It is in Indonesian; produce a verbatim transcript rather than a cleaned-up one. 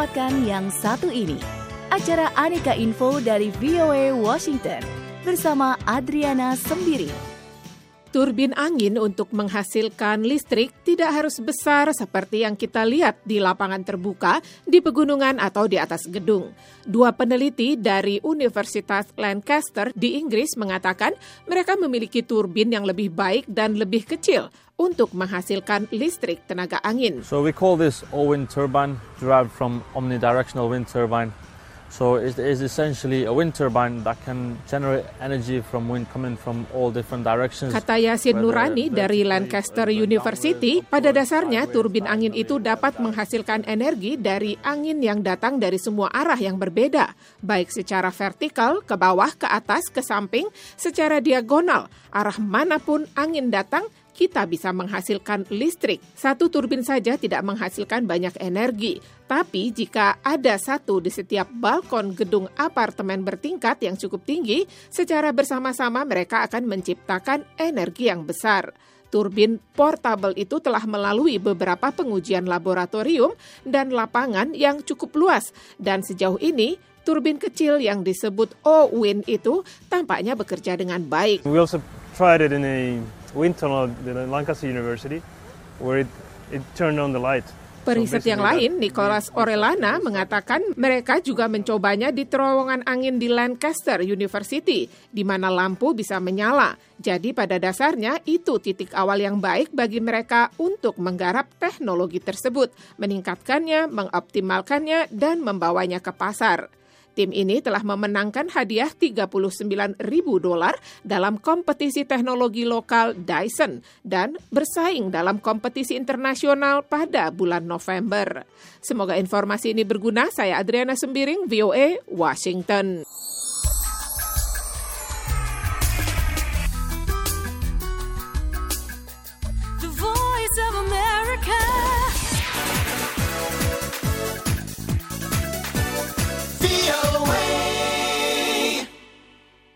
Dengarkan yang satu ini, acara Aneka Info dari V O A Washington bersama Adriana Sembiring. Turbin angin untuk menghasilkan listrik tidak harus besar seperti yang kita lihat di lapangan terbuka, di pegunungan atau di atas gedung. Dua peneliti dari Universitas Lancaster di Inggris mengatakan mereka memiliki turbin yang lebih baik dan lebih kecil untuk menghasilkan listrik tenaga angin. So we call this all-wind turbine, derived from omnidirectional wind turbine. So it is essentially a wind turbine that can generate energy from wind coming from all different directions. Kata Yasin Nurani dari Lancaster University, pada dasarnya turbin angin itu dapat menghasilkan energi dari angin yang datang dari semua arah yang berbeda, baik secara vertikal, ke bawah, ke atas, ke samping, secara diagonal, arah manapun angin datang, kita bisa menghasilkan listrik. Satu turbin saja tidak menghasilkan banyak energi. Tapi jika ada satu di setiap balkon gedung apartemen bertingkat yang cukup tinggi, secara bersama-sama mereka akan menciptakan energi yang besar. Turbin portable itu telah melalui beberapa pengujian laboratorium dan lapangan yang cukup luas. Dan sejauh ini, turbin kecil yang disebut O-Wind itu tampaknya bekerja dengan baik. We also tried it in a wind tunnel at Lancaster University, where it, it turned on the light. Periset yang lain, Nicholas Orellana, mengatakan mereka juga mencobanya di terowongan angin di Lancaster University, di mana lampu bisa menyala. Jadi pada dasarnya itu titik awal yang baik bagi mereka untuk menggarap teknologi tersebut, meningkatkannya, mengoptimalkannya, dan membawanya ke pasar. Tim ini telah memenangkan hadiah tiga puluh sembilan ribu dolar dalam kompetisi teknologi lokal Dyson dan bersaing dalam kompetisi internasional pada bulan November. Semoga informasi ini berguna. Saya Adriana Sembiring, V O A, Washington.